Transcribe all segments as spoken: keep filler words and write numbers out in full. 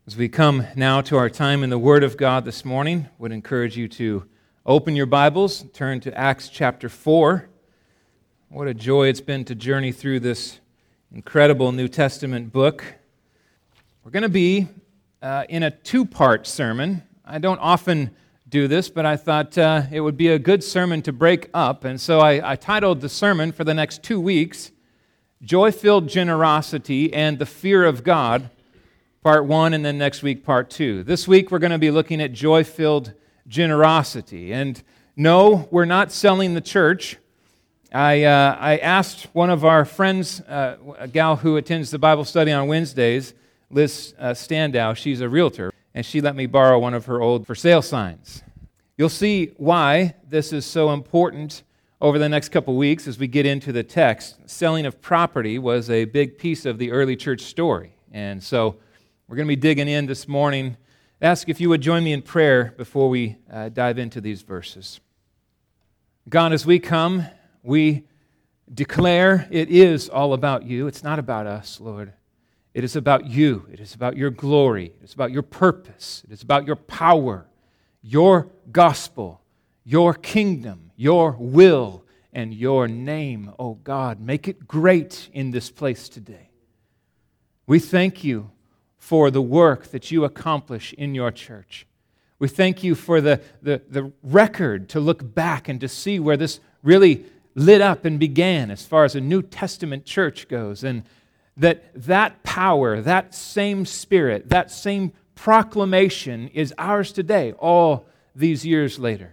As we come now to our time in the Word of God this morning, I would encourage you to open your Bibles, turn to Acts chapter four. What a joy it's been to journey through this incredible New Testament book. We're going to be uh, in a two-part sermon. I don't often do this, but I thought uh, it would be a good sermon to break up, and so I, I titled the sermon for the next two weeks, Joy-Filled Generosity and the Fear of God, Part one, and then next week, Part two. This week, we're going to be looking at joy-filled generosity. And no, we're not selling the church. I uh, I asked one of our friends, uh, a gal who attends the Bible study on Wednesdays, Liz uh, Standow, she's a realtor, and she let me borrow one of her old for sale signs. You'll see why this is so important over the next couple weeks as we get into the text. Selling of property was a big piece of the early church story. And so we're going to be digging in this morning. Ask if you would join me in prayer before we uh, dive into these verses. God, as we come, we declare it is all about you. It's not about us, Lord. It is about you. It is about your glory. It is about your purpose. It is about your power, your gospel, your kingdom, your will, and your name, oh God. Make it great in this place today. We thank you for the work that you accomplish in your church. We thank you for the, the, the record to look back and to see where this really lit up and began as far as a New Testament church goes, and that that power, that same spirit, that same proclamation is ours today, all these years later.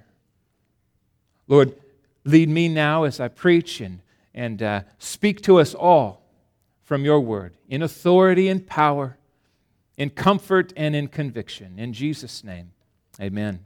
Lord, lead me now as I preach and, and uh, speak to us all from your word in authority and power, in comfort and in conviction. In Jesus' name, amen.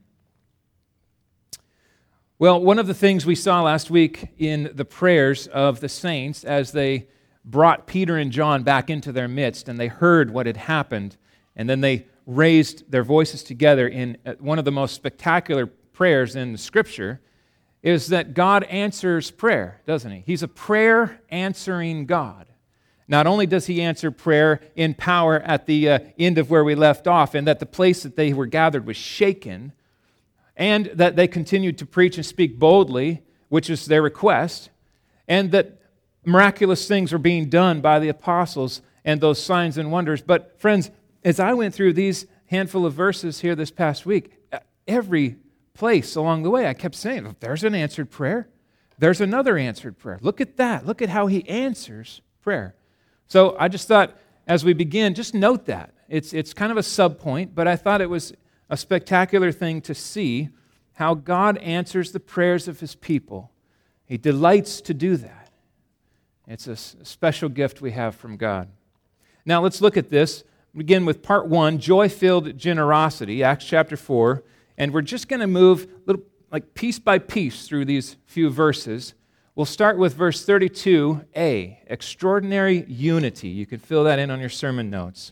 Well, one of the things we saw last week in the prayers of the saints as they brought Peter and John back into their midst and they heard what had happened, and then they raised their voices together in one of the most spectacular prayers in the Scripture, is that God answers prayer, doesn't He? He's a prayer-answering God. Not only does He answer prayer in power at the uh, end of where we left off, and that the place that they were gathered was shaken, and that they continued to preach and speak boldly, which is their request, and that miraculous things were being done by the apostles and those signs and wonders. But friends, as I went through these handful of verses here this past week, every place along the way I kept saying, there's an answered prayer. There's another answered prayer. Look at that. Look at how He answers prayer. So I just thought, as we begin, just note that. It's it's kind of a sub-point, but I thought it was a spectacular thing to see how God answers the prayers of His people. He delights to do that. It's a special gift we have from God. Now let's look at this. Begin with part one, joy-filled generosity, Acts chapter four, and we're just going to move little like piece by piece through these few verses. We'll start with verse thirty-two a, extraordinary unity. You can fill that in on your sermon notes.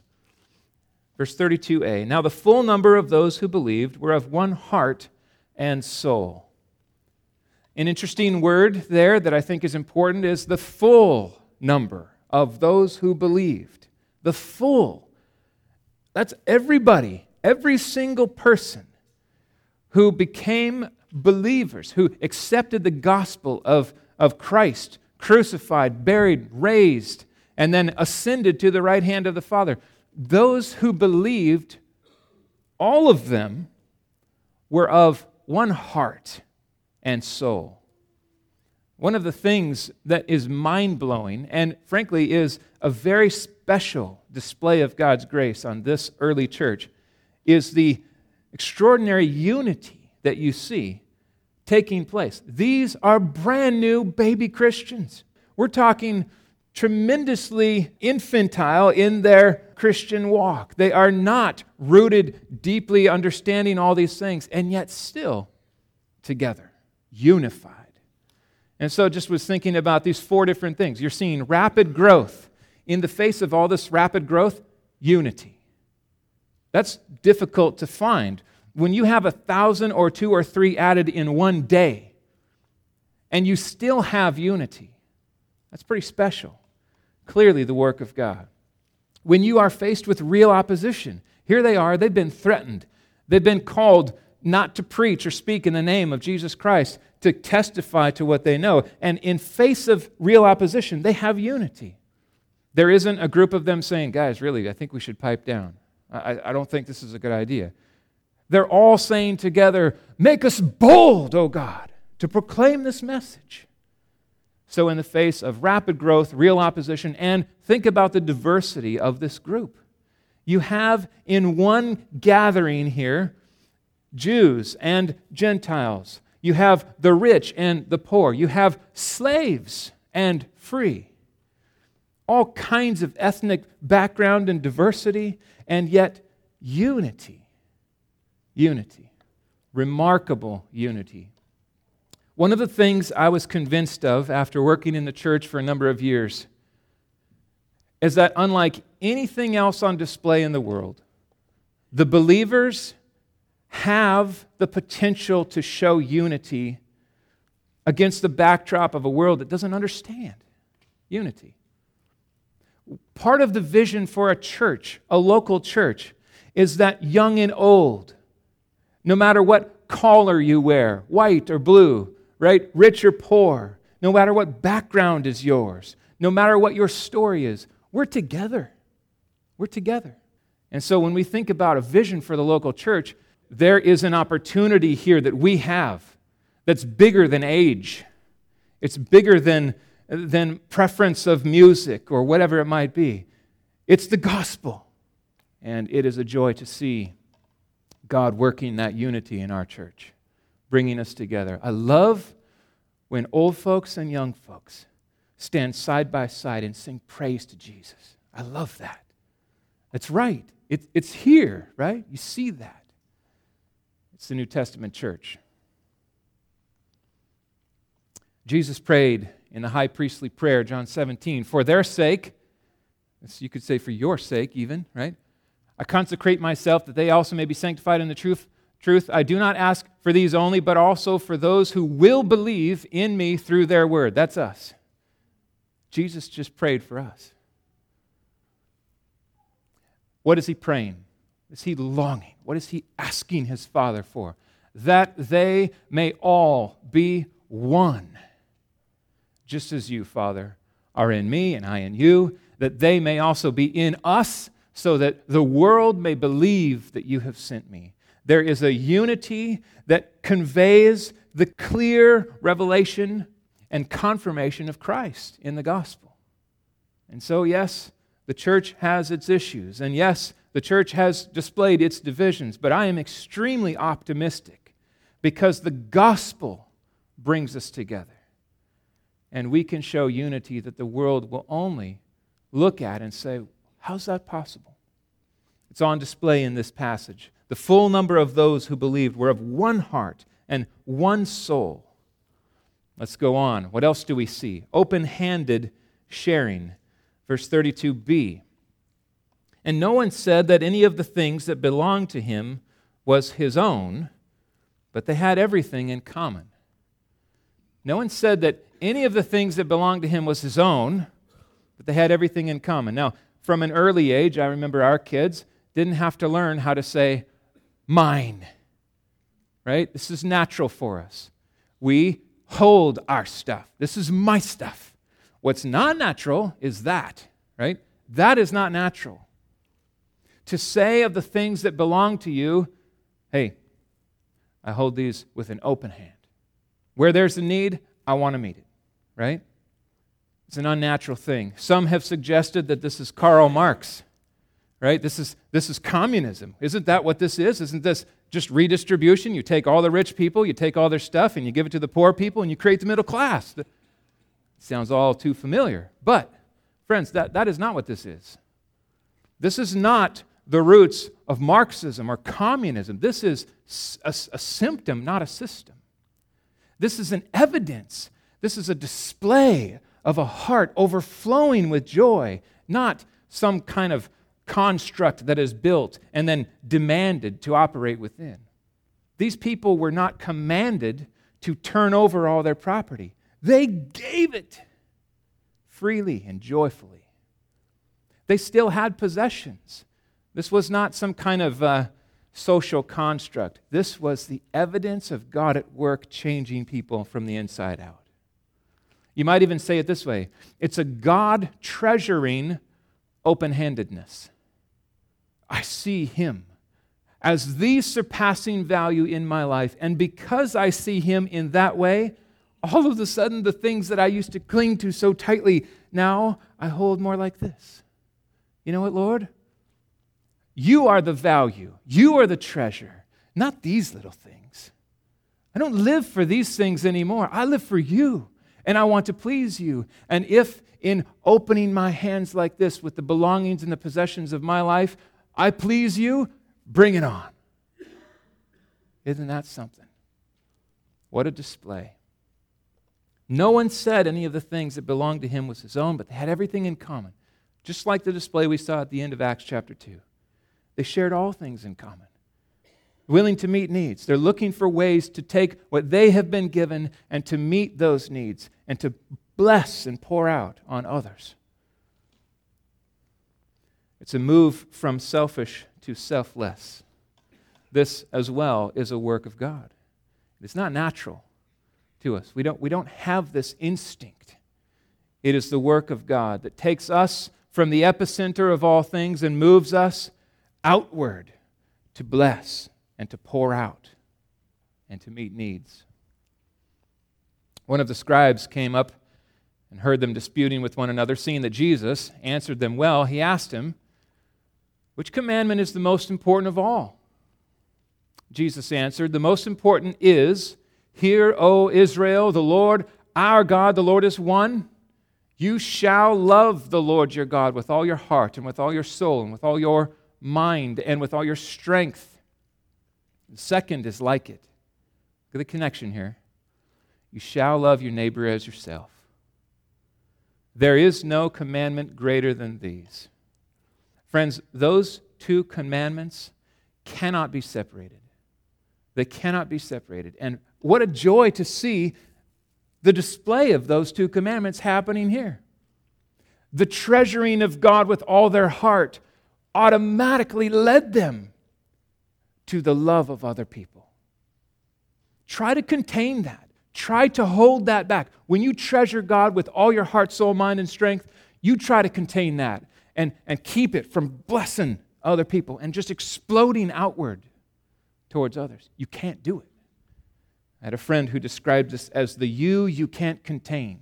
Verse thirty-two a, now the full number of those who believed were of one heart and soul. An interesting word there that I think is important is the full number of those who believed. The full. That's everybody, every single person who became believers, who accepted the gospel of of Christ, crucified, buried, raised, and then ascended to the right hand of the Father. Those who believed, all of them were of one heart and soul. One of the things that is mind-blowing, and frankly is a very special display of God's grace on this early church, is the extraordinary unity that you see taking place. These are brand new baby Christians. We're talking tremendously infantile in their Christian walk. They are not rooted deeply understanding all these things, and yet still together, unified. And so just was thinking about these four different things. You're seeing rapid growth. In the face of all this rapid growth, unity. That's difficult to find. When you have a thousand or two or three added in one day, and you still have unity, that's pretty special. Clearly the work of God. When you are faced with real opposition, Here they are, they've been threatened. They've been called not to preach or speak in the name of Jesus Christ, to testify to what they know. And in face of real opposition, they have unity. There isn't a group of them saying, guys, really, I think we should pipe down. I, I don't think this is a good idea. They're all saying together, make us bold, O God, to proclaim this message. So in the face of rapid growth, real opposition, and think about the diversity of this group. You have in one gathering here Jews and Gentiles. You have the rich and the poor. You have slaves and free. All kinds of ethnic background and diversity, and yet unity. Unity. Remarkable unity. One of the things I was convinced of after working in the church for a number of years is that unlike anything else on display in the world, the believers have the potential to show unity against the backdrop of a world that doesn't understand unity. Part of the vision for a church, a local church, is that young and old, no matter what color you wear, white or blue, right, rich or poor, no matter what background is yours, no matter what your story is, we're together. We're together. And so when we think about a vision for the local church, there is an opportunity here that we have that's bigger than age. It's bigger than, than preference of music or whatever it might be. It's the gospel. And it is a joy to see God working that unity in our church, bringing us together. I love when old folks and young folks stand side by side and sing praise to Jesus. I love that. That's right. It, it's here, right? You see that. It's the New Testament church. Jesus prayed in the high priestly prayer, John seventeen, for their sake, you could say for your sake even, right? I consecrate myself that they also may be sanctified in the truth. Truth, I do not ask for these only, but also for those who will believe in me through their word. That's us. Jesus just prayed for us. What is he praying? Is he longing? What is he asking his Father for? That they may all be one. Just as you, Father, are in me and I in you, that they may also be in us, so that the world may believe that you have sent me. There is a unity that conveys the clear revelation and confirmation of Christ in the gospel. And so, yes, the church has its issues, and yes, the church has displayed its divisions, but I am extremely optimistic because the gospel brings us together. And we can show unity that the world will only look at and say, how's that possible? It's on display in this passage. The full number of those who believed were of one heart and one soul. Let's go on. What else do we see? Open-handed sharing. Verse thirty-two b. And no one said that any of the things that belonged to him was his own, but they had everything in common. No one said that any of the things that belonged to him was his own, but they had everything in common. Now, from an early age, I remember our kids didn't have to learn how to say, mine. Right? This is natural for us. We hold our stuff. This is my stuff. What's not natural is that, right? That is not natural. To say of the things that belong to you, hey, I hold these with an open hand. Where there's a need, I want to meet it, right? It's an unnatural thing. Some have suggested that this is Karl Marx, right? This is, this is communism. Isn't that what this is? Isn't this just redistribution? You take all the rich people, you take all their stuff, and you give it to the poor people, and you create the middle class. It sounds all too familiar. But, friends, that, that is not what this is. This is not the roots of Marxism or communism. This is a, a symptom, not a system. This is an evidence. This is a display of a heart overflowing with joy, not some kind of construct that is built and then demanded to operate within. These people were not commanded to turn over all their property. They gave it freely and joyfully. They still had possessions. This was not some kind of uh, social construct. This was the evidence of God at work changing people from the inside out. You might even say it this way. It's a God treasuring open-handedness. I see Him as the surpassing value in my life. And because I see Him in that way, all of a sudden the things that I used to cling to so tightly, now I hold more like this. You know what, Lord? You are the value. You are the treasure, not these little things. I don't live for these things anymore. I live for you, and I want to please you. And if in opening my hands like this with the belongings and the possessions of my life, I please you, bring it on. Isn't that something? What a display. No one said any of the things that belonged to him was his own, but they had everything in common. Just like the display we saw at the end of Acts chapter two. They shared all things in common. Willing to meet needs. They're looking for ways to take what they have been given and to meet those needs and to bless and pour out on others. It's a move from selfish to selfless. This as well is a work of God. It's not natural to us. We don't, we don't have this instinct. It is the work of God that takes us from the epicenter of all things and moves us outward to bless and to pour out and to meet needs. One of the scribes came up and heard them disputing with one another. Seeing that Jesus answered them well, he asked him, "Which commandment is the most important of all?" Jesus answered, "The most important is, 'Hear, O Israel, the Lord our God, the Lord is one. You shall love the Lord your God with all your heart and with all your soul and with all your mind and with all your strength.' The second is like it." Look at the connection here. "You shall love your neighbor as yourself. There is no commandment greater than these." Friends, those two commandments cannot be separated. They cannot be separated. And what a joy to see the display of those two commandments happening here. The treasuring of God with all their heart automatically led them to the love of other people. Try to contain that. Try to hold that back. When you treasure God with all your heart, soul, mind, and strength, you try to contain that and, and keep it from blessing other people and just exploding outward towards others. You can't do it. I had a friend who described this as the you you can't contain.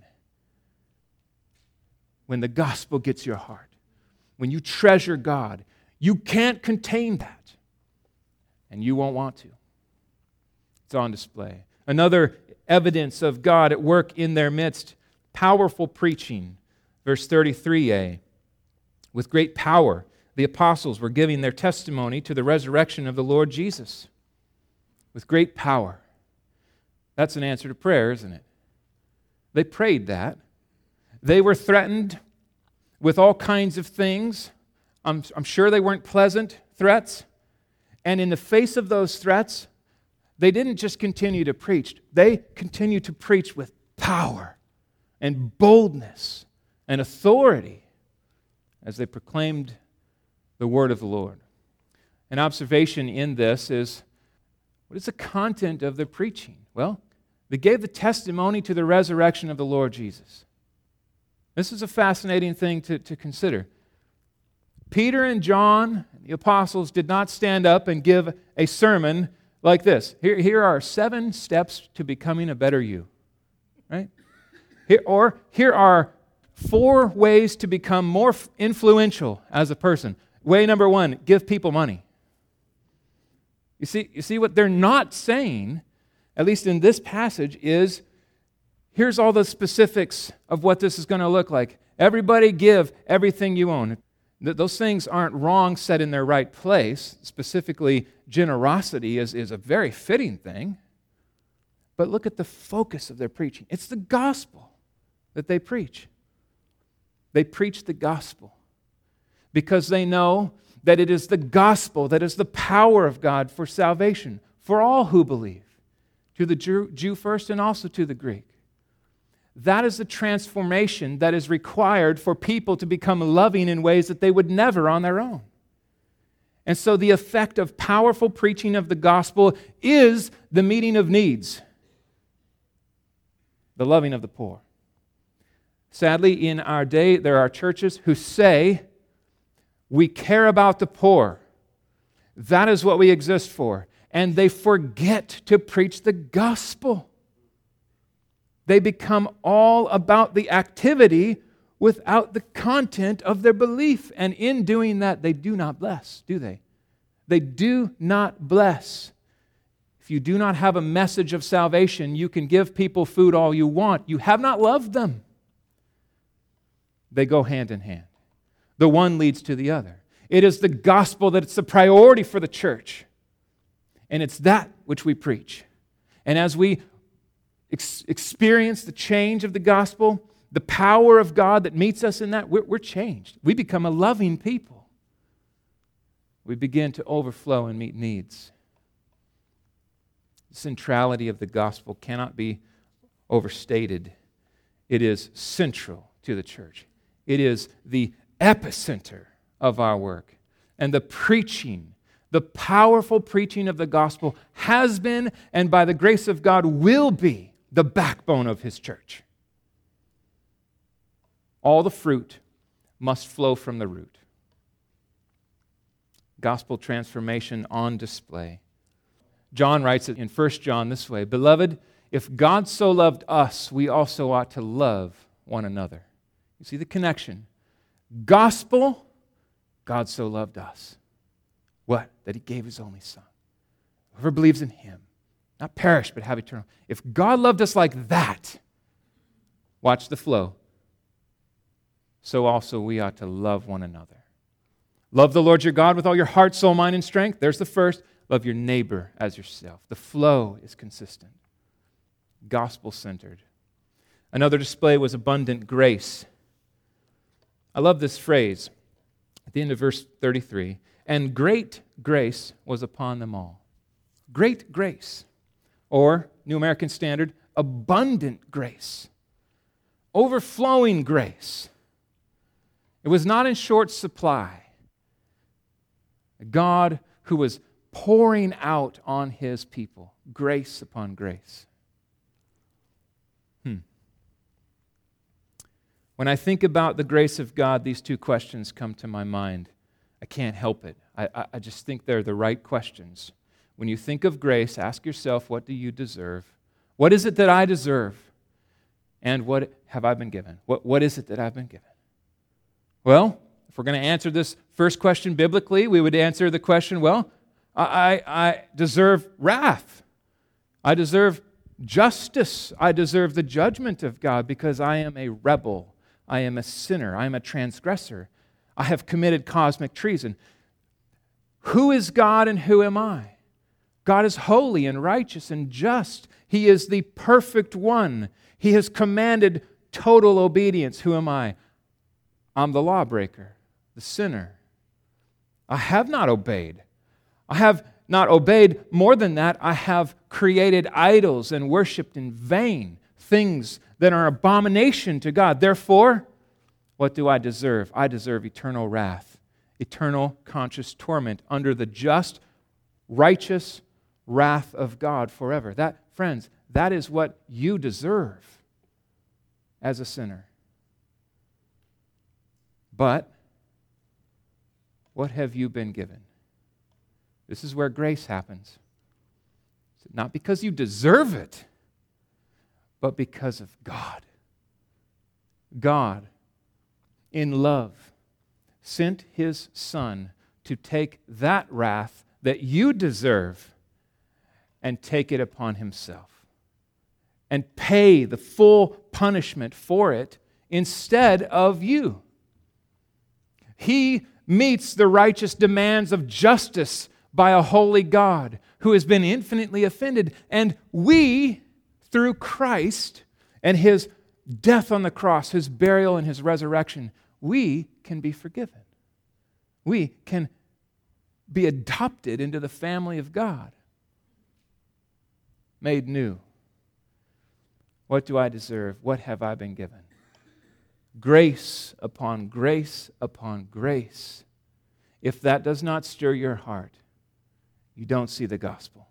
When the gospel gets your heart, when you treasure God, you can't contain that. And you won't want to. It's on display. Another evidence of God at work in their midst, powerful preaching. Verse thirty-three a. With great power, the apostles were giving their testimony to the resurrection of the Lord Jesus. With great power. That's an answer to prayer, isn't it? They prayed that. They were threatened with all kinds of things. I'm, I'm sure they weren't pleasant threats. And in the face of those threats, they didn't just continue to preach. They continued to preach with power and boldness and authority as they proclaimed the word of the Lord. An observation in this is, what is the content of their preaching? Well, they gave the testimony to the resurrection of the Lord Jesus. This is a fascinating thing to, to consider. Peter and John, the apostles, did not stand up and give a sermon like this. Here, here are seven steps to becoming a better you. Right? Here, or here are four ways to become more influential as a person. Way number one, give people money. You see, you see what they're not saying, at least in this passage, is here's all the specifics of what this is going to look like. Everybody give everything you own. Those things aren't wrong set in their right place. Specifically, generosity is, is a very fitting thing. But look at the focus of their preaching. It's the gospel that they preach. They preach the gospel because they know that it is the gospel that is the power of God for salvation, for all who believe, to the Jew, Jew first and also to the Greek. That is the transformation that is required for people to become loving in ways that they would never on their own. And so the effect of powerful preaching of the gospel is the meeting of needs, the loving of the poor. Sadly, in our day, there are churches who say, we care about the poor. That is what we exist for. And they forget to preach the gospel. They become all about the activity without the content of their belief. And in doing that, they do not bless, do they? They do not bless. If you do not have a message of salvation, you can give people food all you want. You have not loved them. They go hand in hand. The one leads to the other. It is the gospel that it's the priority for the church. And it's that which we preach. And as we ex- experience the change of the gospel, the power of God that meets us in that, we're, we're changed. We become a loving people. We begin to overflow and meet needs. The centrality of the gospel cannot be overstated. It is central to the church. It is the epicenter of our work. And the preaching, the powerful preaching of the gospel has been, and by the grace of God will be, the backbone of His church. All the fruit must flow from the root. Gospel transformation on display. John writes it in First John this way, Beloved, if God so loved us, we also ought to love one another. You see the connection. Gospel, God so loved us. What? That He gave His only Son. Whoever believes in Him, not perish, but have eternal. If God loved us like that, watch the flow, so also we ought to love one another. Love the Lord your God with all your heart, soul, mind, and strength. There's the first. Love your neighbor as yourself. The flow is consistent. Gospel-centered. Another display was abundant grace. I love this phrase at the end of verse thirty-three. And great grace was upon them all. Great grace. Or, New American Standard, abundant grace. Overflowing grace. It was not in short supply. A God who was pouring out on His people, grace upon grace. Hmm. When I think about the grace of God, these two questions come to my mind. I can't help it. I, I, I just think they're the right questions. When you think of grace, ask yourself, what do you deserve? What is it that I deserve? And what have I been given? What, what is it that I've been given? Well, if we're going to answer this first question biblically, we would answer the question, well, I, I deserve wrath. I deserve justice. I deserve the judgment of God because I am a rebel. I am a sinner. I am a transgressor. I have committed cosmic treason. Who is God and who am I? God is holy and righteous and just. He is the perfect one. He has commanded total obedience. Who am I? I'm the lawbreaker, the sinner. I have not obeyed. I have not obeyed. More than that, I have created idols and worshipped in vain things that are abomination to God. Therefore, what do I deserve? I deserve eternal wrath, eternal conscious torment under the just, righteous wrath of God forever. That, friends, that is what you deserve as a sinner. But what have you been given? This is where grace happens. Not because you deserve it, but because of God. God, in love, sent His Son to take that wrath that you deserve and take it upon Himself and pay the full punishment for it instead of you. He meets the righteous demands of justice by a holy God who has been infinitely offended. And we, through Christ and His death on the cross, His burial and His resurrection, we can be forgiven. We can be adopted into the family of God, made new. What do I deserve? What have I been given? Grace upon grace upon grace. If that does not stir your heart, you don't see the gospel.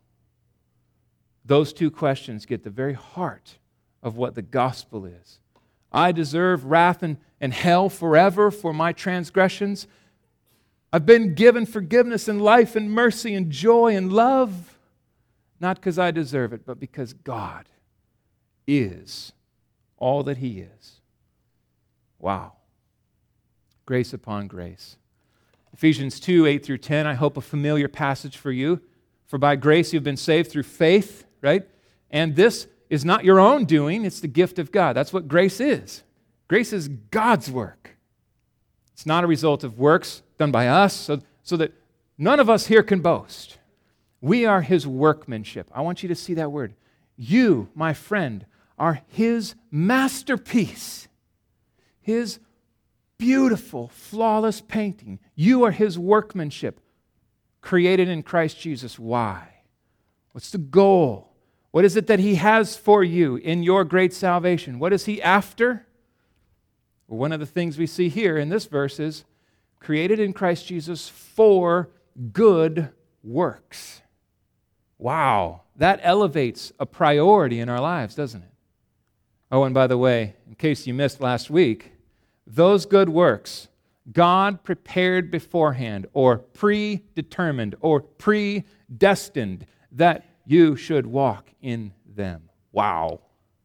Those two questions get the very heart of what the gospel is. I deserve wrath and, and hell forever for my transgressions. I've been given forgiveness and life and mercy and joy and love, not because I deserve it, but because God is all that He is. Wow. Grace upon grace. Ephesians two, eight through ten, I hope a familiar passage for you. For by grace you've been saved through faith, right? And this is not your own doing, it's the gift of God. That's what grace is. Grace is God's work. It's not a result of works done by us, so, so that none of us here can boast. We are His workmanship. I want you to see that word. You, my friend, are His masterpiece. His beautiful, flawless painting. You are His workmanship, created in Christ Jesus. Why? What's the goal? What is it that He has for you in your great salvation? What is He after? Well, one of the things we see here in this verse is created in Christ Jesus for good works. Wow, that elevates a priority in our lives, doesn't it? Oh, and by the way, in case you missed last week, those good works God prepared beforehand or predetermined or predestined that you should walk in them. Wow.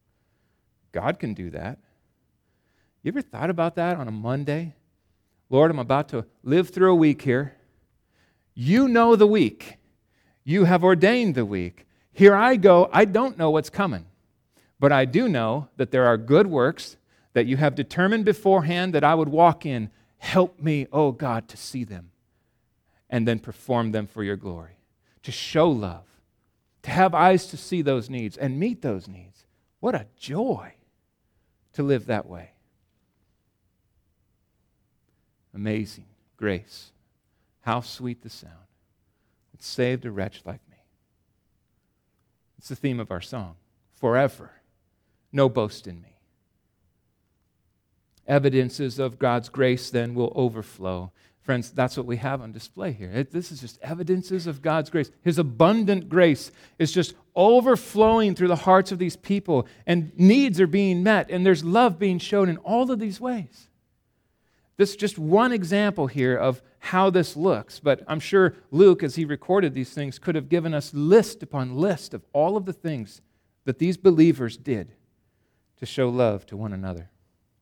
God can do that. You ever thought about that on a Monday? Lord, I'm about to live through a week here. You know the week. You have ordained the week. Here I go. I don't know what's coming. But I do know that there are good works that you have determined beforehand that I would walk in. Help me, oh God, to see them and then perform them for your glory, to show love, to have eyes to see those needs and meet those needs. What a joy to live that way. Amazing grace. How sweet the sound. It saved a wretch like me. It's the theme of our song. Forever, no boast in me. Evidences of God's grace then will overflow. Friends, that's what we have on display here. It, this is just evidences of God's grace. His abundant grace is just overflowing through the hearts of these people, and needs are being met, and there's love being shown in all of these ways. This is just one example here of how this looks, but I'm sure Luke, as he recorded these things, could have given us list upon list of all of the things that these believers did to show love to one another.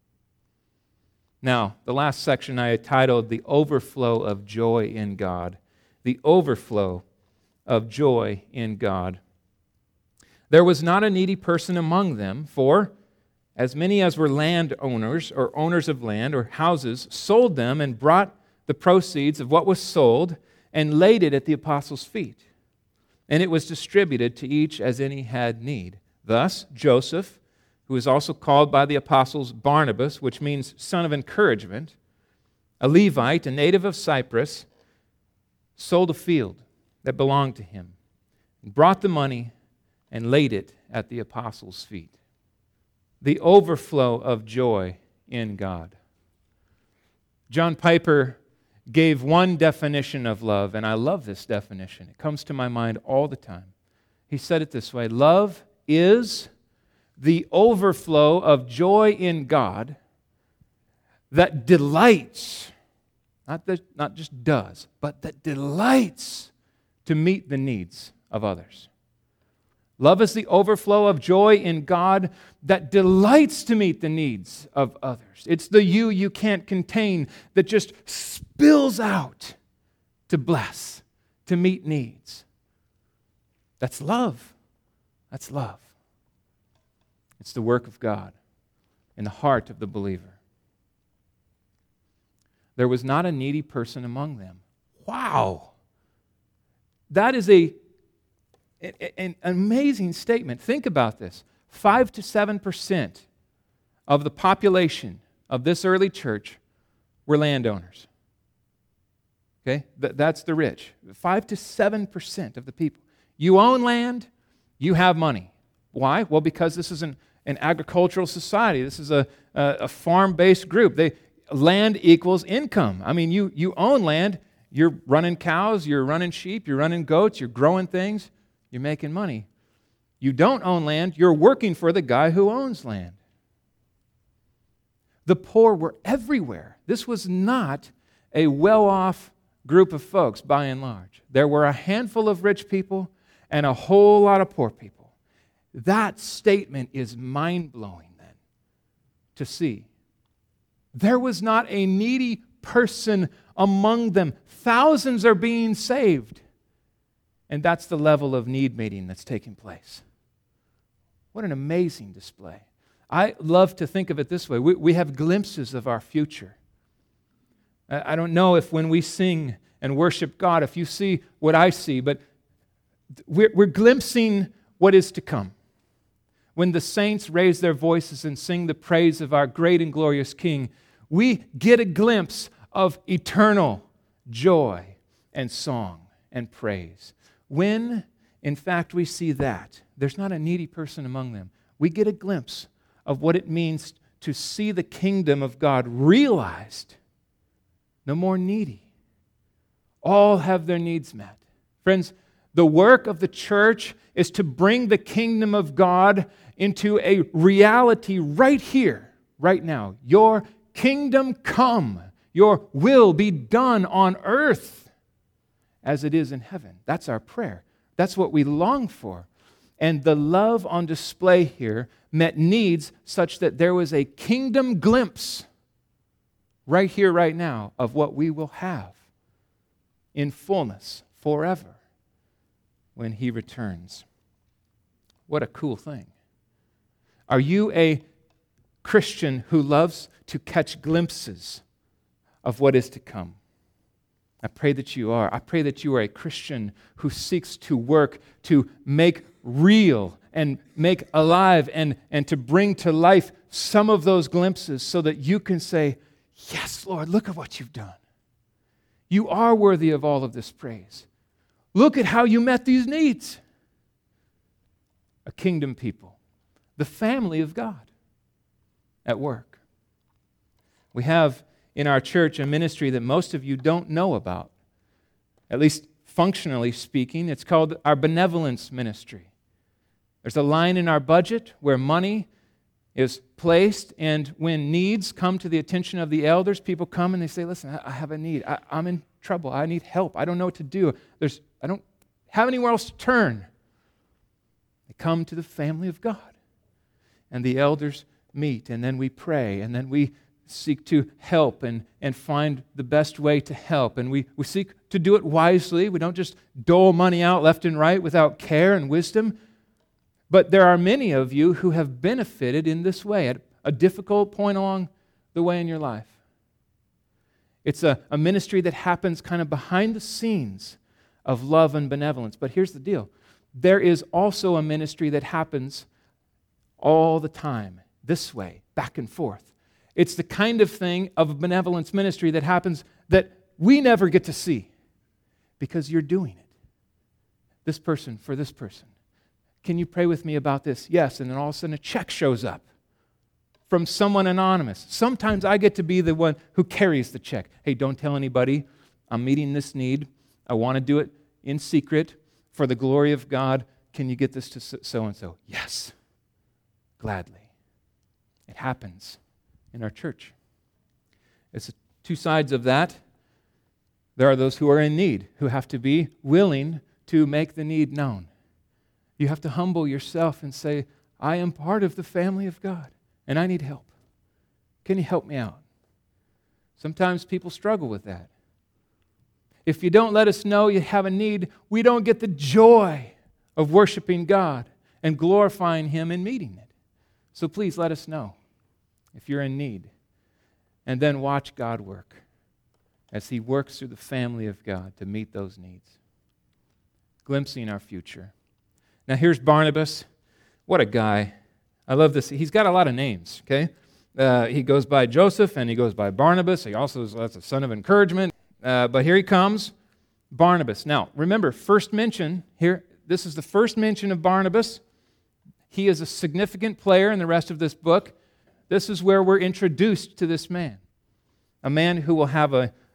Now, the last section I titled The Overflow of Joy in God. The overflow of joy in God. There was not a needy person among them, for as many as were landowners or owners of land or houses sold them and brought the proceeds of what was sold and laid it at the apostles' feet. And it was distributed to each as any had need. Thus, Joseph, who is also called by the apostles Barnabas, which means son of encouragement, a Levite, a native of Cyprus, sold a field that belonged to him, and brought the money and laid it at the apostles' feet. The overflow of joy in God. John Piper gave one definition of love, and I love this definition. It comes to my mind all the time. He said it this way: love is the overflow of joy in God that delights, not, that, not just does, but that delights to meet the needs of others. Love is the overflow of joy in God that delights to meet the needs of others. It's the you you can't contain that just spills out to bless, to meet needs. That's love. That's love. It's the work of God in the heart of the believer. There was not a needy person among them. Wow! That is a, an amazing statement. Think about this. Five to seven percent of the population of this early church were landowners. Okay? That's the rich. Five to seven percent of the people. You own land, you have money. Why? Well, because this is an, an agricultural society. This is a, a, a farm-based group. They, land equals income. I mean, you, you own land, You're running cows, you're running sheep, you're running goats, you're growing things, you're making money. You don't own land, you're working for the guy who owns land. The poor were everywhere. This was not a well-off group of folks, by and large. There were a handful of rich people and a whole lot of poor people. That statement is mind-blowing then to see. There was not a needy person among them. Thousands are being saved. And that's the level of need meeting that's taking place. What an amazing display. I love to think of it this way. We, we have glimpses of our future. I, I don't know if when we sing and worship God, if you see what I see, but we're, we're glimpsing what is to come. When the saints raise their voices and sing the praise of our great and glorious King, we get a glimpse of eternal joy and song and praise. When, in fact, we see that, there's not a needy person among them, we get a glimpse of what it means to see the kingdom of God realized. No more needy. All have their needs met. Friends, the work of the church is to bring the kingdom of God into a reality right here, right now. Your kingdom come. Your will be done on earth as it is in heaven. That's our prayer. That's what we long for. And the love on display here met needs such that there was a kingdom glimpse right here, right now, of what we will have in fullness forever when He returns. What a cool thing. Are you a Christian who loves to catch glimpses of what is to come? I pray that you are. I pray that you are a Christian who seeks to work to make real and make alive and, and to bring to life some of those glimpses so that you can say, yes, Lord, look at what you've done. You are worthy of all of this praise. Look at how you met these needs. A kingdom people, the family of God at work. We have in our church a ministry that most of you don't know about, at least functionally speaking. It's called our benevolence ministry. There's a line in our budget where money is placed, and when needs come to the attention of the elders, people come and they say, listen, I have a need. I, I'm in trouble. I need help. I don't know what to do. There's, I don't have anywhere else to turn. They come to the family of God, and the elders meet, and then we pray, and then we seek to help and, and find the best way to help. And we, we seek to do it wisely. We don't just dole money out left and right without care and wisdom. But there are many of you who have benefited in this way at a difficult point along the way in your life. It's a, a ministry that happens kind of behind the scenes of love and benevolence. But here's the deal. There is also a ministry that happens all the time, this way, back and forth. It's the kind of thing of a benevolence ministry that happens that we never get to see because you're doing it. This person for this person. Can you pray with me about this? Yes, and then all of a sudden a check shows up from someone anonymous. Sometimes I get to be the one who carries the check. Hey, don't tell anybody. I'm meeting this need. I want to do it in secret for the glory of God. Can you get this to so-and-so? Yes, gladly. It happens in our church. It's two sides of that. There are those who are in need, who have to be willing to make the need known. You have to humble yourself and say, I am part of the family of God, and I need help. Can you help me out? Sometimes people struggle with that. If you don't let us know you have a need, we don't get the joy of worshiping God and glorifying Him and meeting it. So please let us know if you're in need. And then watch God work as He works through the family of God to meet those needs. Glimpsing our future. Now here's Barnabas. What a guy. I love this. He's got a lot of names, okay? Uh, he goes by Joseph and he goes by Barnabas. He also is that's a son of encouragement. Uh, but here he comes, Barnabas. Now, remember, first mention here, this is the first mention of Barnabas. He is a significant player in the rest of this book. This is where we're introduced to this man, a man who will have a,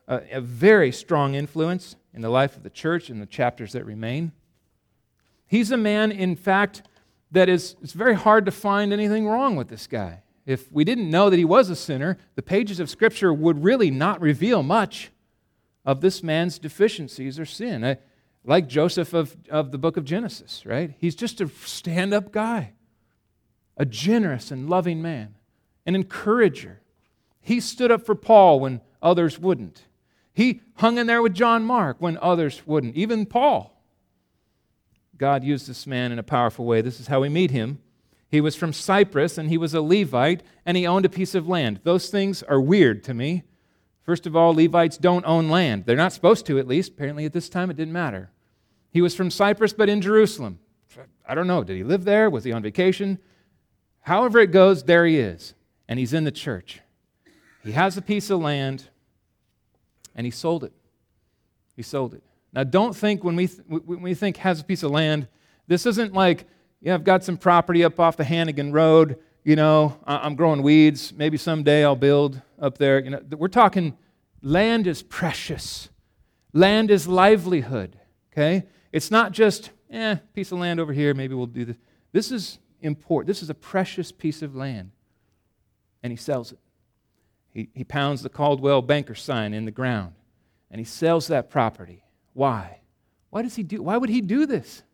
a, a very strong influence in the life of the church in the chapters that remain. He's a man, in fact, that is, it's very hard to find anything wrong with this guy. If we didn't know that he was a sinner, the pages of Scripture would really not reveal much of this man's deficiencies or sin. I, like Joseph of, of the book of Genesis, right? He's just a stand-up guy, a generous and loving man, an encourager. He stood up for Paul when others wouldn't. He hung in there with John Mark when others wouldn't, even Paul. God used this man in a powerful way. This is how we meet him. He was from Cyprus, and he was a Levite, and he owned a piece of land. Those things are weird to me. First of all, Levites don't own land. They're not supposed to, at least. Apparently at this time it didn't matter. He was from Cyprus, but in Jerusalem. I don't know. Did he live there? Was he on vacation? However it goes, there he is. And he's in the church. He has a piece of land, and he sold it. He sold it. Now, don't think when we, th- when we think has a piece of land, this isn't like, yeah, I've got some property up off the Hannigan Road. You know, I'm growing weeds. Maybe someday I'll build up there. You know, we're talking land is precious. Land is livelihood, okay? It's not just, eh, piece of land over here, maybe we'll do this. This is important. This is a precious piece of land. And he sells it. He, he pounds the Caldwell Banker sign in the ground, and he sells that property. Why? Why does he do? Why would he do this?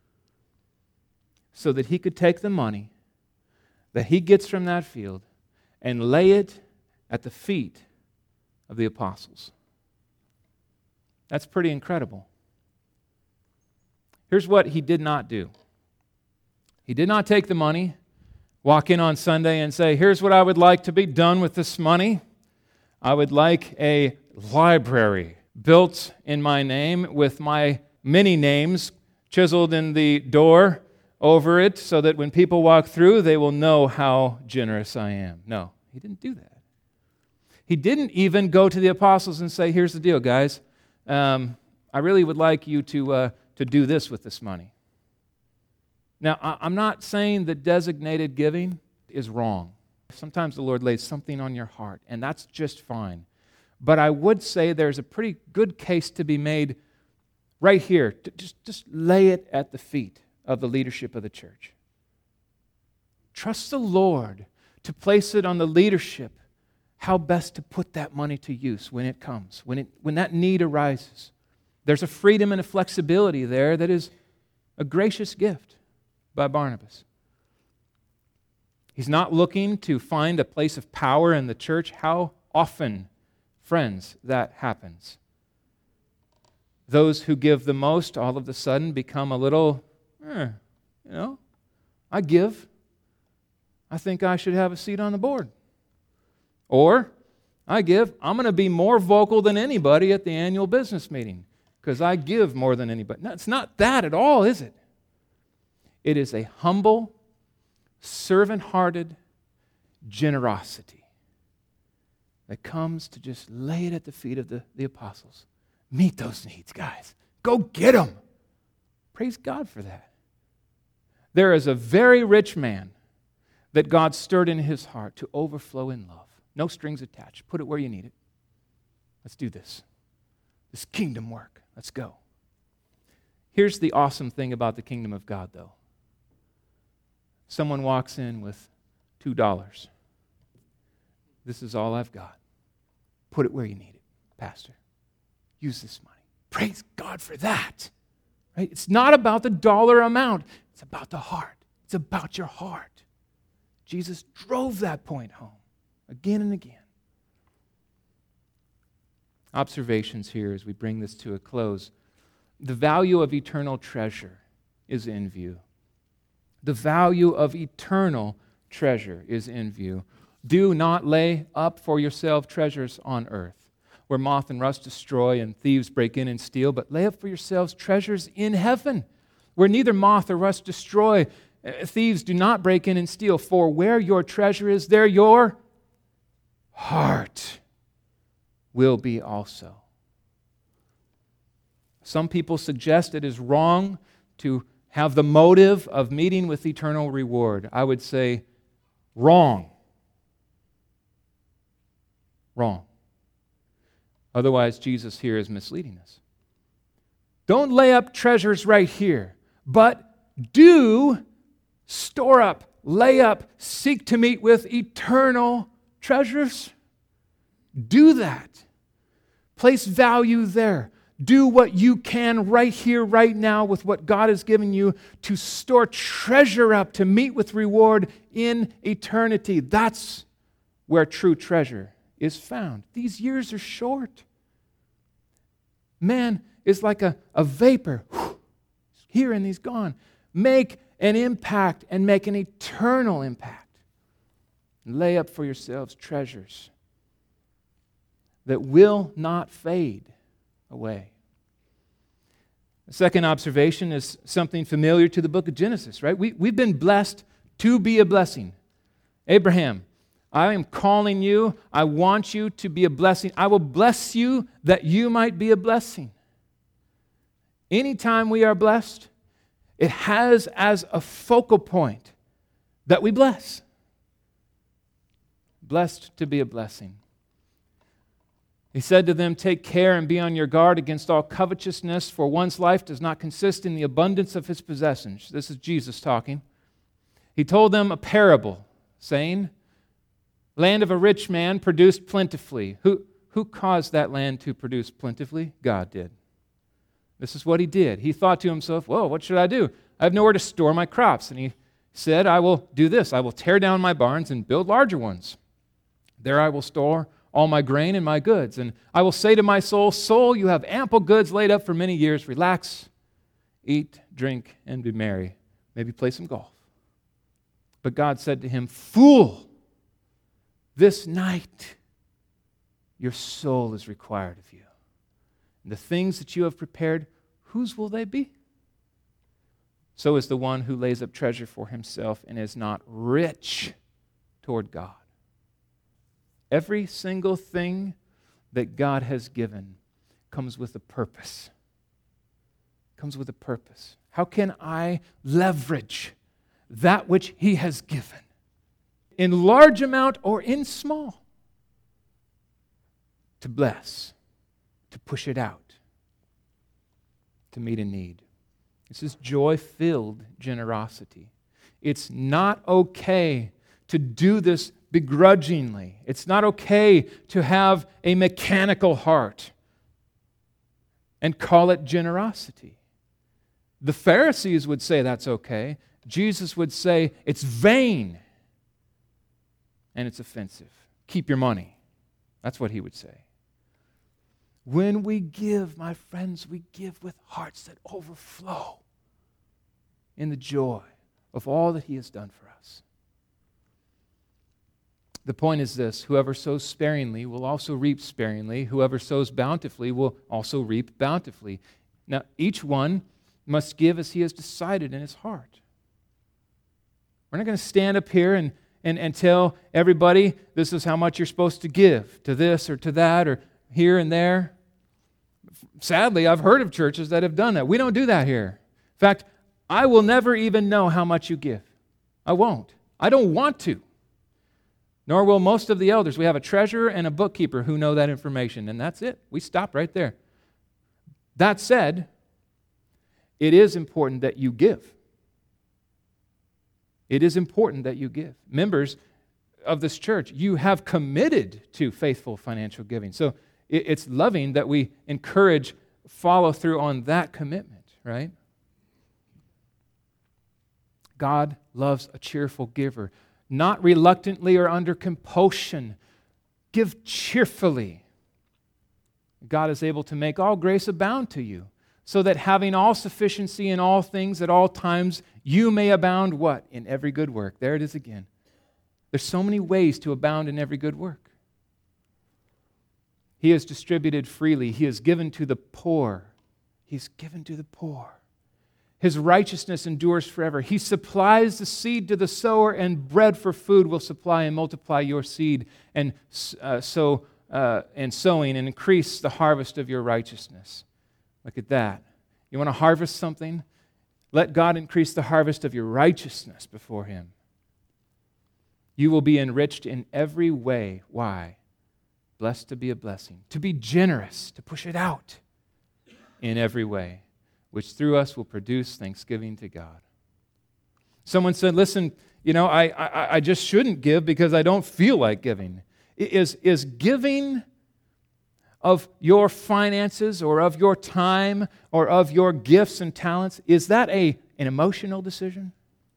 So that he could take the money that he gets from that field and lay it at the feet of the apostles. That's pretty incredible. Here's what he did not do. He did not take the money, walk in on Sunday and say, here's what I would like to be done with this money. I would like a library built in my name with my many names chiseled in the door over it so that when people walk through, they will know how generous I am. No, he didn't do that. He didn't even go to the apostles and say, here's the deal, guys. Um, I really would like you to, uh, to do this with this money. Now, I'm not saying that designated giving is wrong. Sometimes the Lord lays something on your heart, and that's just fine. But I would say there's a pretty good case to be made right here. To just, just lay it at the feet of the leadership of the church. Trust the Lord to place it on the leadership how best to put that money to use when it comes, when it when that need arises. There's a freedom and a flexibility there that is a gracious gift by Barnabas. He's not looking to find a place of power in the church. How often, friends, that happens. Those who give the most all of a sudden become a little, eh, you know, I give. I think I should have a seat on the board. Or, I give, I'm going to be more vocal than anybody at the annual business meeting because I give more than anybody. No, it's not that at all, is it? It is a humble, servant-hearted generosity that comes to just lay it at the feet of the, the apostles. Meet those needs, guys. Go get them. Praise God for that. There is a very rich man that God stirred in his heart to overflow in love. No strings attached. Put it where you need it. Let's do this. This kingdom work. Let's go. Here's the awesome thing about the kingdom of God, though. Someone walks in with two dollars. This is all I've got. Put it where you need it, Pastor. Use this money. Praise God for that. Right? It's not about the dollar amount. It's about the heart. It's about your heart. Jesus drove that point home again and again. Observations here as we bring this to a close. The value of eternal treasure is in view. The value of eternal treasure is in view. Do not lay up for yourself treasures on earth, where moth and rust destroy and thieves break in and steal, but lay up for yourselves treasures in heaven, where neither moth or rust destroy, thieves do not break in and steal. For where your treasure is, there your heart will be also. Some people suggest it is wrong to have the motive of meeting with eternal reward. I would say, wrong. Wrong. Otherwise, Jesus here is misleading us. Don't lay up treasures right here, but do store up, lay up, seek to meet with eternal treasures. Do that. Place value there. Do what you can right here, right now, with what God has given you to store treasure up, to meet with reward in eternity. That's where true treasure is found. These years are short. Man is like a, a vapor. Here and he's gone. Make an impact and make an eternal impact. Lay up for yourselves treasures that will not fade away. The second observation is something familiar to the book of Genesis, right? We, we've been blessed to be a blessing. Abraham, I am calling you. I want you to be a blessing. I will bless you that you might be a blessing. Anytime we are blessed, it has as a focal point that we bless. Blessed to be a blessing. He said to them, take care and be on your guard against all covetousness, for one's life does not consist in the abundance of his possessions. This is Jesus talking. He told them a parable, saying, land of a rich man produced plentifully. Who, who caused that land to produce plentifully? God did. This is what he did. He thought to himself, whoa, what should I do? I have nowhere to store my crops. And he said, I will do this. I will tear down my barns and build larger ones. There I will store all my grain and my goods. And I will say to my soul, soul, you have ample goods laid up for many years. Relax, eat, drink, and be merry. Maybe play some golf. But God said to him, fool, this night your soul is required of you. And the things that you have prepared, whose will they be? So is the one who lays up treasure for himself and is not rich toward God. Every single thing that God has given comes with a purpose. Comes with a purpose. How can I leverage that which He has given, in large amount or in small, to bless, to push it out, to meet a need? This is joy-filled generosity. It's not okay to do this begrudgingly. It's not okay to have a mechanical heart and call it generosity. The Pharisees would say that's okay. Jesus would say it's vain and it's offensive. Keep your money. That's what He would say. When we give, my friends, we give with hearts that overflow in the joy of all that He has done for us. The point is this: whoever sows sparingly will also reap sparingly. Whoever sows bountifully will also reap bountifully. Now, each one must give as he has decided in his heart. We're not going to stand up here and, and, and tell everybody this is how much you're supposed to give to this or to that or here and there. Sadly, I've heard of churches that have done that. We don't do that here. In fact, I will never even know how much you give. I won't. I don't want to. Nor will most of the elders. We have a treasurer and a bookkeeper who know that information, and that's it. We stop right there. That said, it is important that you give. It is important that you give. Members of this church, you have committed to faithful financial giving. So it's loving that we encourage follow through on that commitment, right? God loves a cheerful giver. Not reluctantly or under compulsion. Give cheerfully. God is able to make all grace abound to you, so that having all sufficiency in all things at all times, you may abound what? In every good work. There it is again. There's so many ways to abound in every good work. He has distributed freely. He has given to the poor. He's given to the poor. His righteousness endures forever. He supplies the seed to the sower, and bread for food will supply and multiply your seed and uh, sow uh, and sowing and increase the harvest of your righteousness. Look at that. You want to harvest something? Let God increase the harvest of your righteousness before Him. You will be enriched in every way. Why? blessed to be a blessing, to be generous, to push it out in every way, which through us will produce thanksgiving to God. Someone said, listen, you know, I, I, I just shouldn't give because I don't feel like giving. Is, is giving of your finances or of your time or of your gifts and talents, is that a, an emotional decision?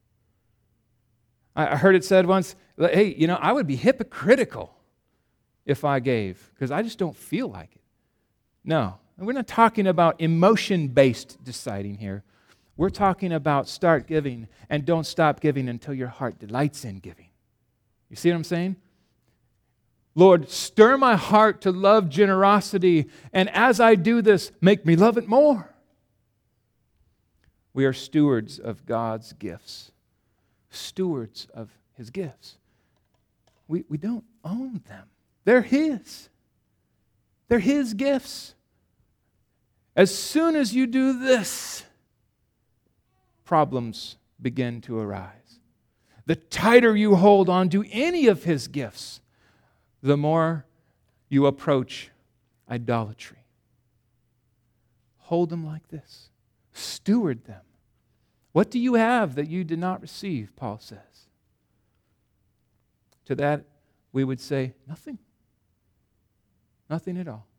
I heard it said once, hey, you know, I would be hypocritical if I gave because I just don't feel like it. No, we're not talking about emotion-based deciding here. We're talking about start giving and don't stop giving until your heart delights in giving. You see what I'm saying? Lord, stir my heart to love generosity, and as I do this, make me love it more. We are stewards of God's gifts. Stewards of His gifts. We, we don't own them. They're His. They're His gifts. As soon as you do this, problems begin to arise. The tighter you hold on to any of His gifts, the more you approach idolatry. Hold them like this. Steward them. What do you have that you did not receive, Paul says? To that, we would say, nothing. Nothing at all.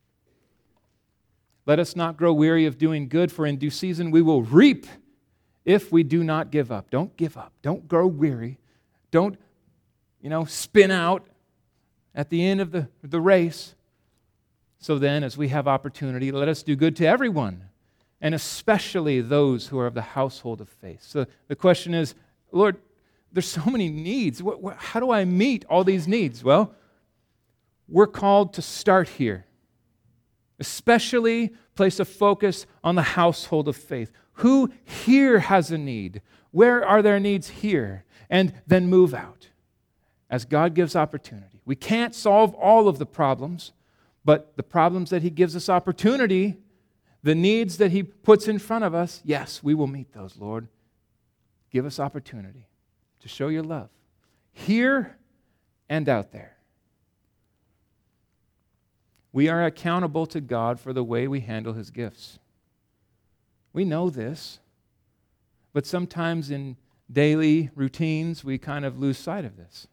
Let us not grow weary of doing good, for in due season we will reap if we do not give up. Don't give up. Don't grow weary. Don't, you know, spin out at the end of the, the race. So then, as we have opportunity, let us do good to everyone, and especially those who are of the household of faith. So the question is, Lord, there's so many needs. What, what, how do I meet all these needs? Well, we're called to start here. Especially place a focus on the household of faith. Who here has a need? Where are there needs here? And then move out as God gives opportunity. We can't solve all of the problems, but the problems that He gives us opportunity, the needs that He puts in front of us, yes, we will meet those, Lord. Give us opportunity to show your love here and out there. We are accountable to God for the way we handle His gifts. We know this, but sometimes in daily routines, we kind of lose sight of this.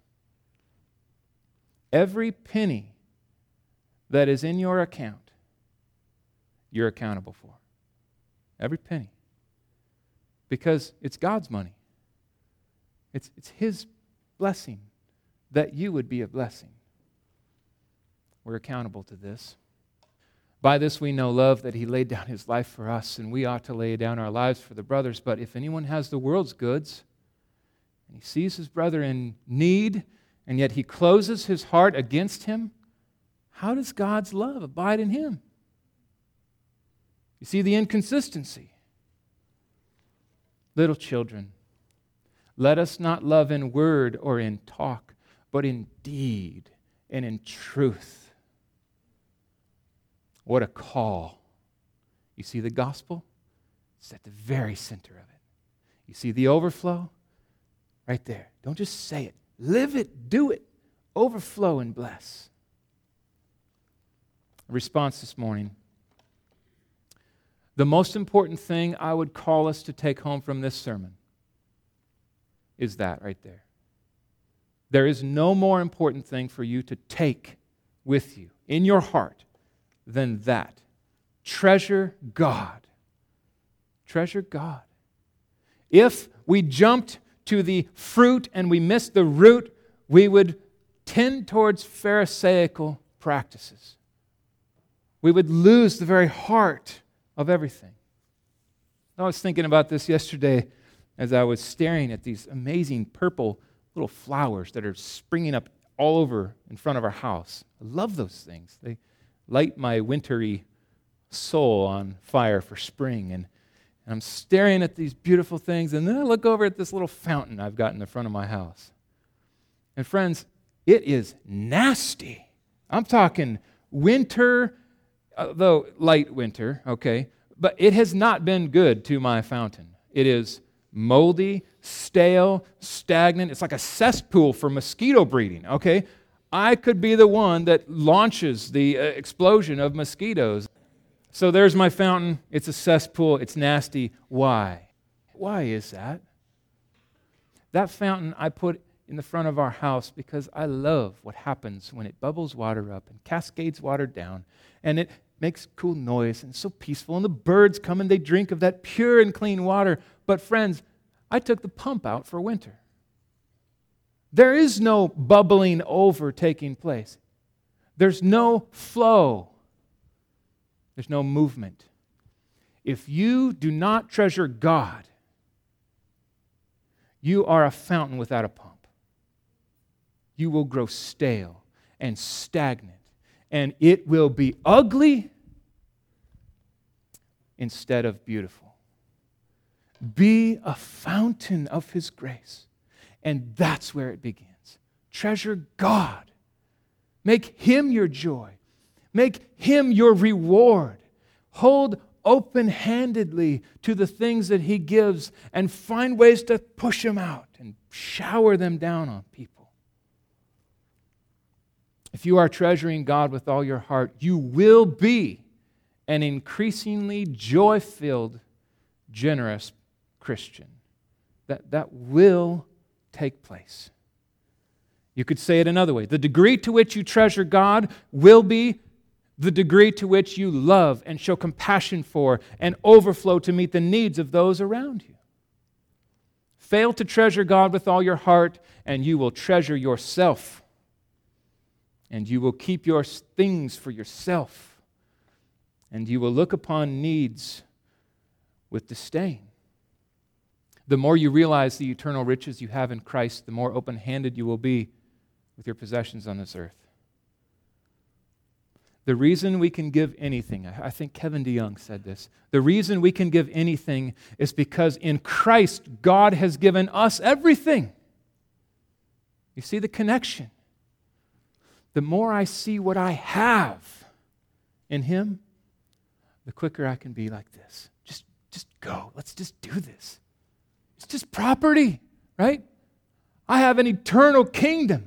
Every penny that is in your account, you're accountable for. Every penny. Because it's God's money. It's, it's His blessing that you would be a blessing. We're accountable to this. By this we know love, that He laid down His life for us, and we ought to lay down our lives for the brothers. But if anyone has the world's goods, and he sees his brother in need, and yet he closes his heart against him, how does God's love abide in him? You see the inconsistency. Little children, let us not love in word or in talk, but in deed and in truth. What a call. You see the gospel? It's at the very center of it. You see the overflow? Right there. Don't just say it. Live it. Do it. Overflow and bless. A response this morning. The most important thing I would call us to take home from this sermon is that right there. There is no more important thing for you to take with you in your heart than that. Treasure God. Treasure God. If we jumped to the fruit and we missed the root, we would tend towards Pharisaical practices. We would lose the very heart of everything. I was thinking about this yesterday as I was staring at these amazing purple little flowers that are springing up all over in front of our house. I love those things. They light my wintry soul on fire for spring. And, and I'm staring at these beautiful things, and then I look over at this little fountain I've got in the front of my house. And friends, it is nasty. I'm talking winter, though light winter, okay, but it has not been good to my fountain. It is moldy, stale, stagnant. It's like a cesspool for mosquito breeding, okay? I could be the one that launches the uh, explosion of mosquitoes. So there's my fountain. It's a cesspool. It's nasty. Why? Why is that? That fountain I put in the front of our house because I love what happens when it bubbles water up and cascades water down, and it makes cool noise and it's so peaceful, and the birds come and they drink of that pure and clean water. But friends, I took the pump out for winter. There is no bubbling over taking place. There's no flow. There's no movement. If you do not treasure God, you are a fountain without a pump. You will grow stale and stagnant, and it will be ugly instead of beautiful. Be a fountain of His grace, and that's where it begins. Treasure God. Make Him your joy. Make Him your reward. Hold open-handedly to the things that He gives and find ways to push Him out and shower them down on people. If you are treasuring God with all your heart, you will be an increasingly joy-filled, generous Christian. That, that will take place. You could say it another way. The degree to which you treasure God will be the degree to which you love and show compassion for and overflow to meet the needs of those around you. Fail to treasure God with all your heart, and you will treasure yourself. And you will keep your things for yourself. And you will look upon needs with disdain. The more you realize the eternal riches you have in Christ, the more open-handed you will be with your possessions on this earth. The reason we can give anything, I think Kevin DeYoung said this, the reason we can give anything is because in Christ, God has given us everything. You see the connection? The more I see what I have in Him, the quicker I can be like this. Just, just go. Let's just do this. It's just property, right? I have an eternal kingdom.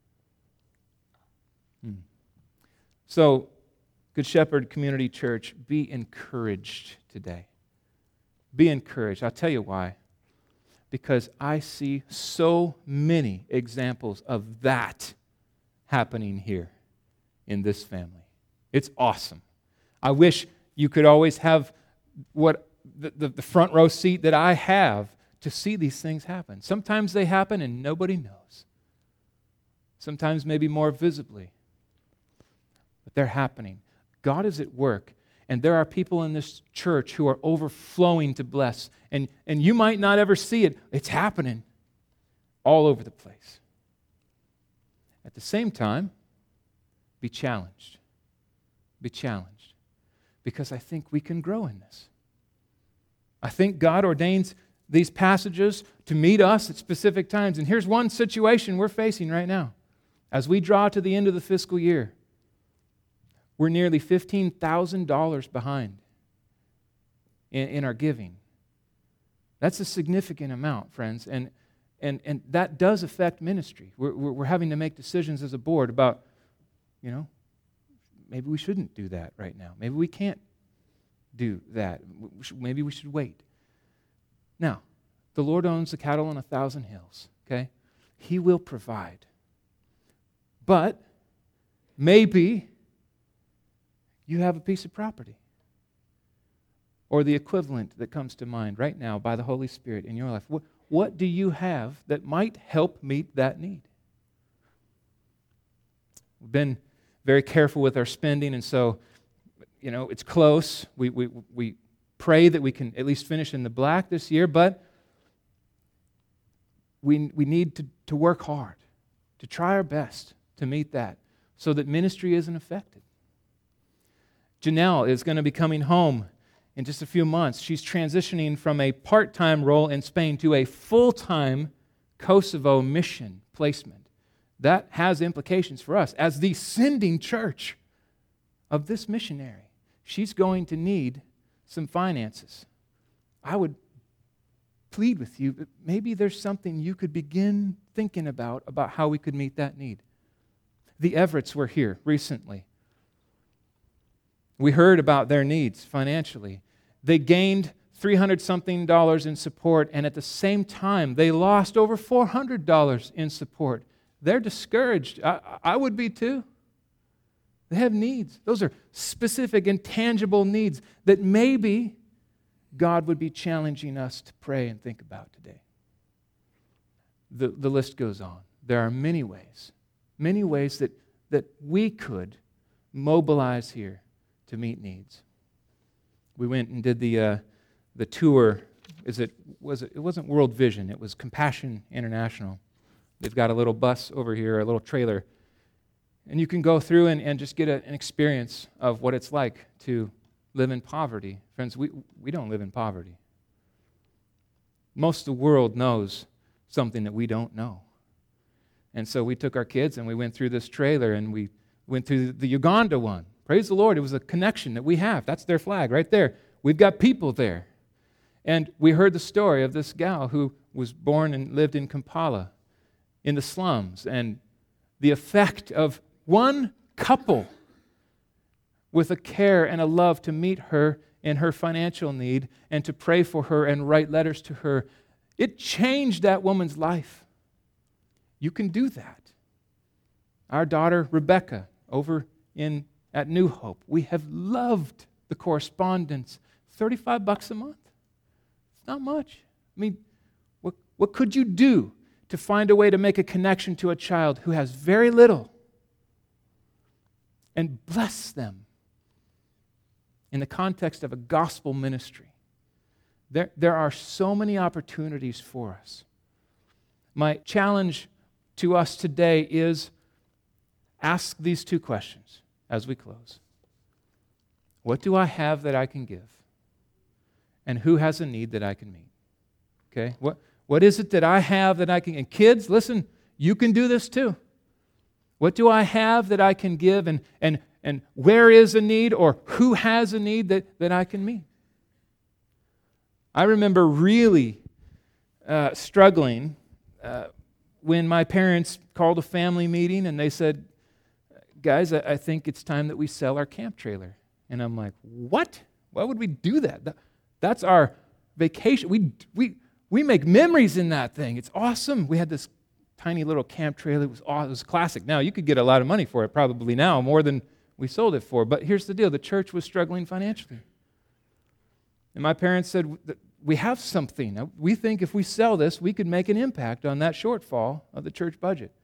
Hmm. So, Good Shepherd Community Church, be encouraged today. Be encouraged. I'll tell you why. Because I see so many examples of that happening here in this family. It's awesome. I wish you could always have what the, the, the front row seat that I have to see these things happen. Sometimes they happen and nobody knows. Sometimes maybe more visibly. But they're happening. God is at work, and there are people in this church who are overflowing to bless. And, and you might not ever see it. It's happening all over the place. At the same time, be challenged. Be challenged. Because I think we can grow in this. I think God ordains these passages to meet us at specific times. And here's one situation we're facing right now. As we draw to the end of the fiscal year, we're nearly fifteen thousand dollars behind in, in our giving. That's a significant amount, friends, and, and, and that does affect ministry. We're, we're, we're having to make decisions as a board about, you know, maybe we shouldn't do that right now. Maybe we can't do that. Maybe we should wait. Now, the Lord owns the cattle on a thousand hills, okay? He will provide. But maybe you have a piece of property or the equivalent that comes to mind right now by the Holy Spirit in your life. What, what do you have that might help meet that need? We've been very careful with our spending, and so, you know, it's close. We, we, we pray that we can at least finish in the black this year, but we, we need to, to work hard, to try our best to meet that so that ministry isn't affected. Janelle is going to be coming home in just a few months. She's transitioning from a part-time role in Spain to a full-time Kosovo mission placement. That has implications for us. As the sending church of this missionary, she's going to need some finances. I would plead with you, but maybe there's something you could begin thinking about, about how we could meet that need. the Everetts were here recently. We heard about their needs financially. They gained three hundred something dollars in support, and at the same time, they lost over four hundred dollars in support. They're discouraged. I, I would be too. They have needs. Those are specific and tangible needs that maybe God would be challenging us to pray and think about today. The, the list goes on. There are many ways, many ways that, that we could mobilize here to meet needs. We went and did the uh, the tour. Is it was it, it wasn't World Vision? It was Compassion International. They've got a little bus over here, a little trailer, and you can go through and, and just get a, an experience of what it's like to live in poverty. Friends, we we don't live in poverty. Most of the world knows something that we don't know, and so we took our kids and we went through this trailer and we went through the Uganda one. Praise the Lord, it was a connection that we have. That's their flag right there. We've got people there. And we heard the story of this gal who was born and lived in Kampala, in the slums, and the effect of one couple with a care and a love to meet her in her financial need and to pray for her and write letters to her. It changed that woman's life. You can do that. Our daughter, Rebecca, over in at New Hope, we have loved the correspondence. thirty-five bucks a month. It's not much. I mean, what, what could you do to find a way to make a connection to a child who has very little and bless them in the context of a gospel ministry? There, there are so many opportunities for us. My challenge to us today is ask these two questions as we close. What do I have that I can give? And who has a need that I can meet? Okay? What, what is it that I have that I can... And kids, listen, you can do this too. What do I have that I can give? And, and, and where is a need, or who has a need that, that I can meet? I remember really uh, struggling uh, when my parents called a family meeting and they said, guys, I, I think it's time that we sell our camp trailer. And I'm like, what? Why would we do that? that that's our vacation. We, we, we make memories in that thing. It's awesome. We had this tiny little camp trailer. It was, awesome. It was classic. Now, you could get a lot of money for it probably now, more than we sold it for. But here's the deal. The church was struggling financially. And my parents said, we have something. We think if we sell this, we could make an impact on that shortfall of the church budget.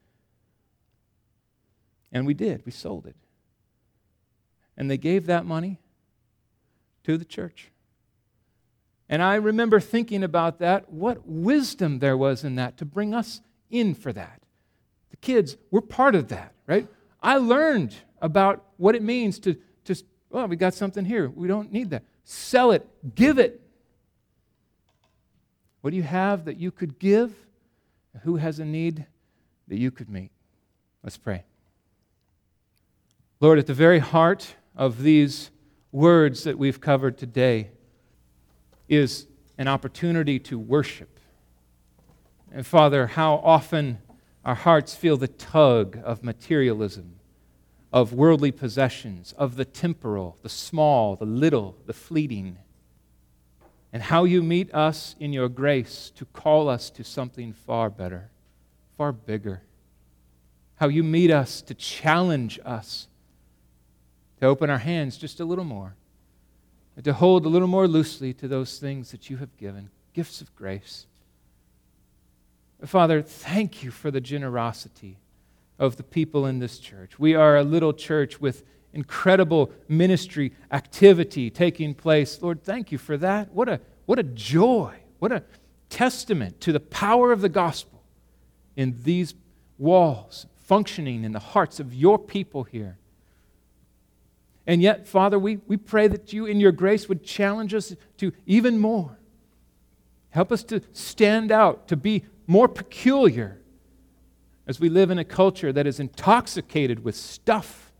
And we did. We sold it. And they gave that money to the church. And I remember thinking about that, what wisdom there was in that to bring us in for that. The kids were part of that, right? I learned about what it means to, to well, we got something here. We don't need that. Sell it. Give it. What do you have that you could give? Who has a need that you could meet? Let's pray. Lord, at the very heart of these words that we've covered today is an opportunity to worship. And Father, how often our hearts feel the tug of materialism, of worldly possessions, of the temporal, the small, the little, the fleeting. And how you meet us in your grace to call us to something far better, far bigger. How you meet us to challenge us to open our hands just a little more, and to hold a little more loosely to those things that you have given, gifts of grace. Father, thank you for the generosity of the people in this church. We are a little church with incredible ministry activity taking place. Lord, thank you for that. What a, what a joy, what a testament to the power of the gospel in these walls, functioning in the hearts of your people here. And yet, Father, we, we pray that you in your grace would challenge us to even more. Help us to stand out, to be more peculiar as we live in a culture that is intoxicated with stuff.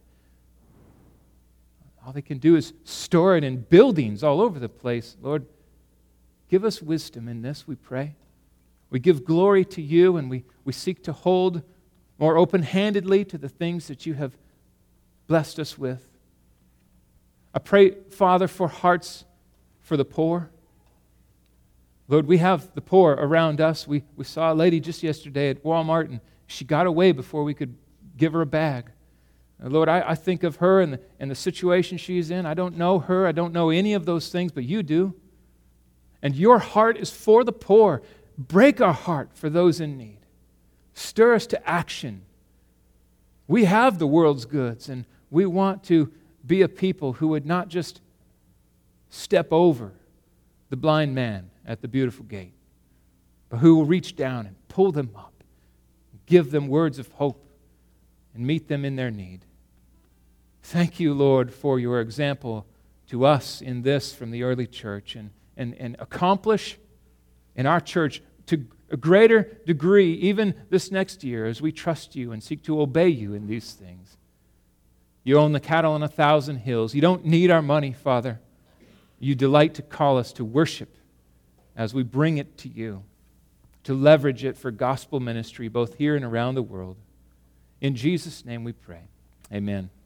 All they can do is store it in buildings all over the place. Lord, give us wisdom in this, we pray. We give glory to you, and we, we seek to hold more open-handedly to the things that you have blessed us with. I pray, Father, for hearts for the poor. Lord, we have the poor around us. We, we saw a lady just yesterday at Walmart, and she got away before we could give her a bag. And Lord, I, I think of her and the, and the situation she's in. I don't know her. I don't know any of those things, but you do. And your heart is for the poor. Break our heart for those in need. Stir us to action. We have the world's goods, and we want to be a people who would not just step over the blind man at the beautiful gate, but who will reach down and pull them up, give them words of hope, and meet them in their need. Thank you, Lord, for your example to us in this from the early church, and, and, and accomplish in our church to a greater degree, even this next year, as we trust you and seek to obey you in these things. You own the cattle on a thousand hills. You don't need our money, Father. You delight to call us to worship as we bring it to you, to leverage it for gospel ministry both here and around the world. In Jesus' name we pray. Amen.